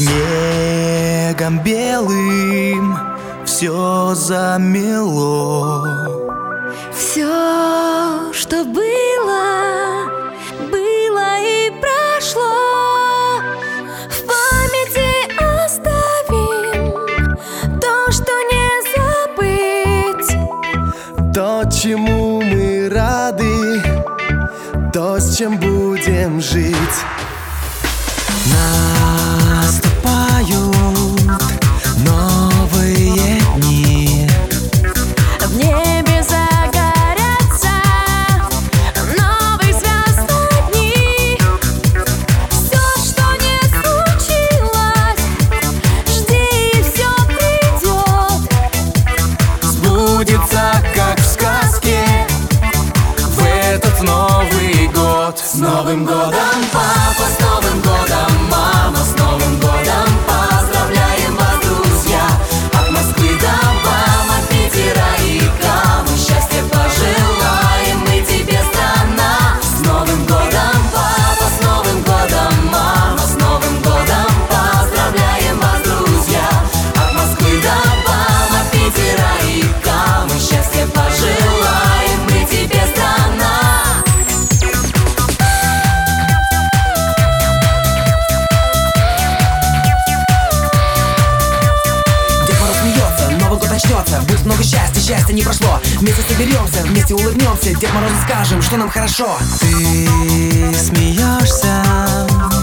Снегом белым все замело. Все, что было, было и прошло. В памяти оставим то, что не забыть. То, чему мы рады, то, с чем будем жить. Наступают новые дни. В небе загорятся новые звездные дни. Все, что не случилось, жди, и все придет. Сбудется, как в сказке, в этот Новый год. С Новым годом, папа, с Новым годом, мама, с Новым годом. Поздравляем вас, друзья, от Москвы до Бама, Питера и Камы. Счастья пожелаем мы тебе, страна. С Новым годом, папа, с Новым годом, мама, с Новым годом. Поздравляем вас, друзья, от Москвы до Бама, Питера и Камы. Счастья пожелаем мы тебе, страна. Новый год начнется, будет много счастья, счастья не прошло. Вместе соберемся, вместе улыбнемся, Дед Морозу скажем, что нам хорошо. Ты смеешься,